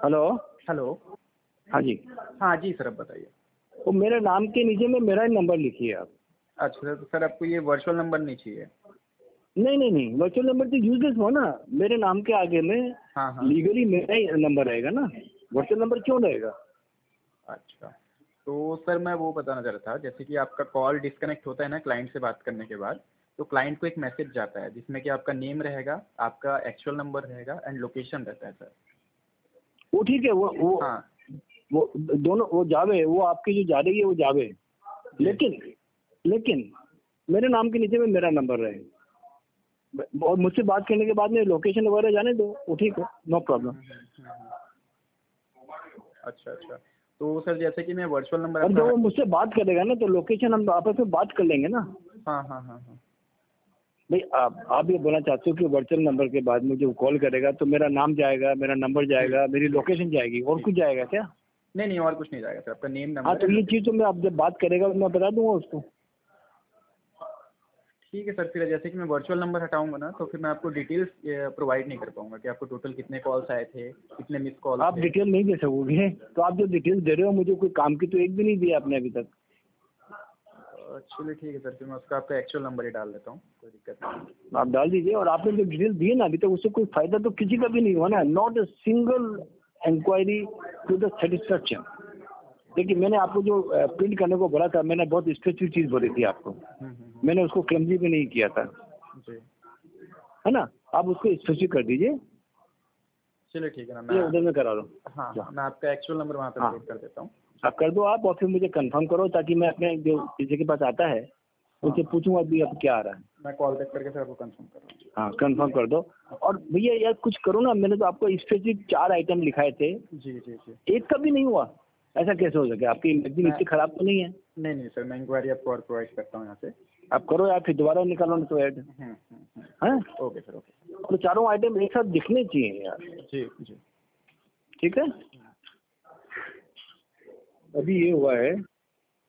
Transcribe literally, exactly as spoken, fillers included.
Hello. Hello. हाँ जी। हाँ जी sir, अब बताइए। वो मेरे नाम के नीचे में मेरा ही नंबर लिखिए आप। अच्छा सर, तो सर आपको ये वर्चुअल नंबर नहीं चाहिए? नहीं नहीं नहीं, वर्चुअल नंबर तो यूजलेस हो ना। मेरे नाम के आगे में हाँ हाँ। लीगली मेरा ही नंबर रहेगा ना, वर्चुअल नंबर क्यों रहेगा? अच्छा, तो सर मैं वो बताना चाह रहा था, जैसे कि आपका कॉल डिस्कनेक्ट होता है ना क्लाइंट से बात करने के बाद, तो क्लाइंट को एक मैसेज जाता है जिसमें कि आपका नेम रहेगा, आपका एक्चुअल नंबर रहेगा एंड लोकेशन रहता है सर। वो ठीक है, वो वो हाँ वो दोनों वो जावे, वो आपकी जो जा रही है वो जावे, जी। लेकिन लेकिन मेरे नाम के नीचे में मेरा नंबर रहे और मुझसे बात करने के बाद में लोकेशन वगैरह जाने दो, वो ठीक है, नो प्रॉब्लम। अच्छा अच्छा, तो सर जैसे कि मैं वर्चुअल नंबर और जब अपना। वो मुझसे बात करेगा ना तो लोकेशन हम आपस में बात कर लेंगे ना। हाँ हाँ हाँ हाँ। भाई आप आप ये बोलना चाहते हो कि वर्चुअल नंबर के बाद में जो कॉल करेगा तो मेरा नाम जाएगा, मेरा नंबर जाएगा, मेरी लोकेशन जाएगी, और कुछ जाएगा क्या? नहीं नहीं, और कुछ नहीं जाएगा सर, आपका नेम हाँ, नंबर तो ये है। चीज़ तो मैं आप जब बात करेगा मैं बता दूंगा उसको। ठीक है सर, फिर जैसे कि मैं वर्चुअल नंबर हटाऊंगा ना, तो फिर मैं आपको डिटेल्स प्रोवाइड नहीं कर पाऊंगा कि आपको टोटल कितने कॉल्स आए थे, कितने मिस कॉल आप थे। डिटेल नहीं दे सकोगे, तो आप जो डिटेल दे रहे हो मुझे कोई काम की तो एक भी नहीं दिया आपने अभी तक। चलिए ठीक है सर, फिर मैं उसका आपका एक्चुअल नंबर ही डाल देता हूँ, कोई दिक्कत नहीं। आप डाल दीजिए, और आपने जो डिटेल दी है ना अभी तक उससे कोई फायदा तो किसी का भी नहीं हुआ ना, not a single inquiry to the satisfaction. देखिए मैंने आपको जो प्रिंट करने को बोला था, मैंने बहुत स्पेसिफिक चीज़ बोली थी आपको, मैंने उसको क्लमजी भी नहीं किया था, जी। है ना? आप उसको स्पेसिफिक कर दीजिए। चलिए ठीक है ना, ये मैं उधर में करा रहा हूँ। हाँ मैं आपका एक्चुअल नंबर वहाँ पे हाँ, अपलोड कर देता हूँ। आप कर दो आप, और फिर मुझे कंफर्म करो ताकि मैं अपने जो किसी के पास आता है उनसे पूछूंगा अभी अब क्या आ रहा है। मैं कॉल बैक करके सर आपको कंफर्म कर रहा हूँ। हाँ, कंफर्म कर दो। और भैया यार कुछ करो ना, मैंने तो आपको स्पेसिफिक चार आइटम लिखाए थे, जी जी जी। एक का भी नहीं हुआ। ऐसा कैसे हो सके? आपकी इमेजिंग मैं इतनी खराब तो नहीं है? नहीं नहीं सर, मैं इंक्वायरी आपको और प्रोवाइड करता हूँ यहाँ से। आप करो यार, फिर दोबारा निकालो ना तो ऐड। हम्म हम्म हम्म। हाँ, ओके सर, ओके। तो चारों आइटम एक साथ दिखने चाहिए यार। जी जी। ठीक है, अभी ये हुआ है